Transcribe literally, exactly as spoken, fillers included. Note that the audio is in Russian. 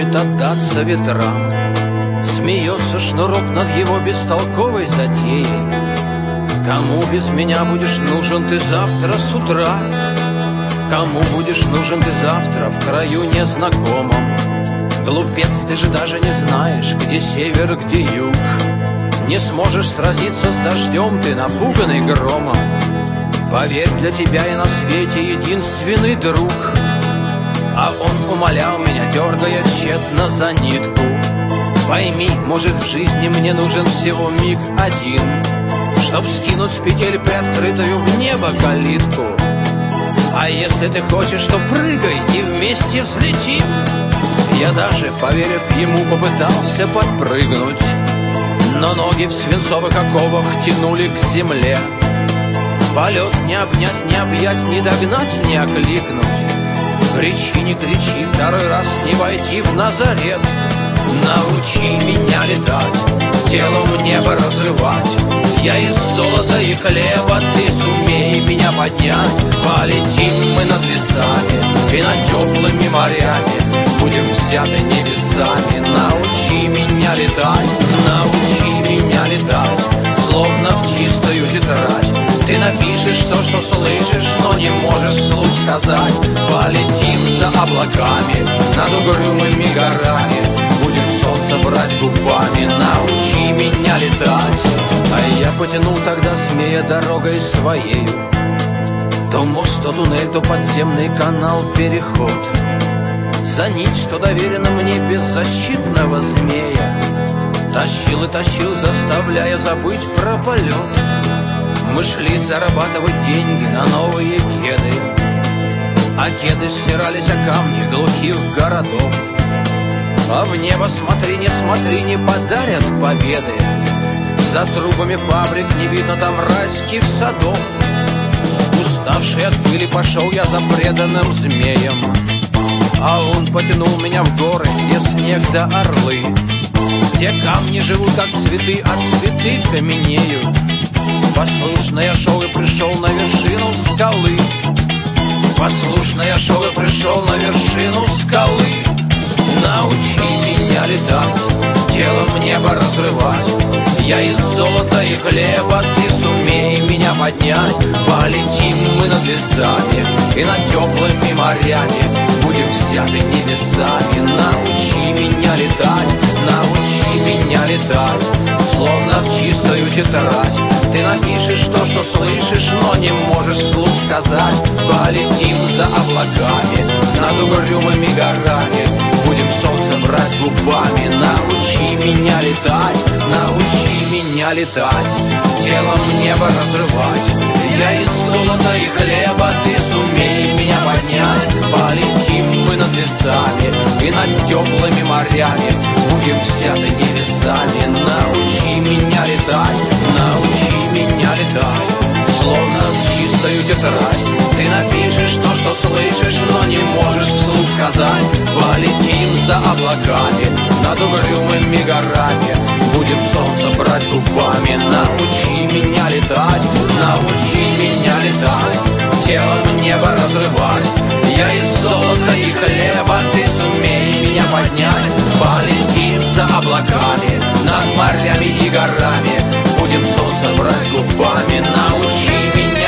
хочет отдаться ветрам. Смеется шнурок над его бестолковой затеей. Кому без меня будешь нужен ты завтра с утра? Кому будешь нужен ты завтра в краю незнакомом? Глупец, ты же даже не знаешь, где север, где юг. Не сможешь сразиться с дождем, ты напуганный громом. Поверь, для тебя я на свете единственный друг. А он умолял меня, дергая тщетно за нитку. Пойми, может, в жизни мне нужен всего миг один, чтоб скинуть с петель приоткрытую в небо калитку. А если ты хочешь, то прыгай и вместе взлетим. Я даже, поверив ему, попытался подпрыгнуть, но ноги в свинцовых оковах тянули к земле. Полет не обнять, не объять, не догнать, не окликнуть. Кричи, не кричи, второй раз не войти в Назарет. Научи меня летать, телом небо разрывать. Я из золота и хлеба, ты сумей меня поднять. Полетим мы над лесами и над теплыми морями. Будем взяты небесами. Научи меня летать, научи меня летать, словно в чистую тетрадь. Ты напишешь то, что слышишь, но не можешь вслух сказать. Полетим за облаками над угрюмыми горами. Будем солнце брать губами. Научи меня летать. А я потянул тогда, змея, дорогой своею. То мост, то туннель, то подземный канал, переход. За нить, что доверена мне, беззащитного змея. Тащил и тащил, заставляя забыть про полет. Мы шли зарабатывать деньги на новые кеды, а кеды стирались о камни глухих городов. А в небо смотри, не смотри, не подарят победы. За трубами фабрик не видно там райских садов. Уставший от пыли пошел я за преданным змеем, а он потянул меня в горы, где снег да орлы, где камни живут как цветы, а цветы каменеют. Послушно я шел и пришел на вершину скалы. Послушно я шел и пришел на вершину скалы. Научи меня летать, телом небо разрывать. Я из золота и хлеба, ты сумей меня поднять. Полетим мы над лесами и над теплыми морями. Будем взяты небесами. Научи меня летать, научи меня летать, словно в чистую тетрадь. Ты напишешь то, что слышишь, но не можешь вслух сказать. Полетим за облаками над угрюмыми горами. Будем солнце брать губами. Научи меня летать, научи меня летать, телом небо разрывать. Я из золота и хлеба, ты сумей меня поднять. Полетим мы над лесами и над теплыми морями. Будем взяты небесами. Научи меня летать, научи меня летать, словно в чистую тетрадь. Ты напишешь то, что слышишь, но не можешь вслух сказать. Полетим за облаками над угрюмыми горами. Будем солнце брать губами. Научи меня летать, научи меня летать, телом небо разрывать. Я из золота и хлеба, ты сумей меня поднять. Полетим за облаками над морями и горами. Будем солнце брать губами. Научи меня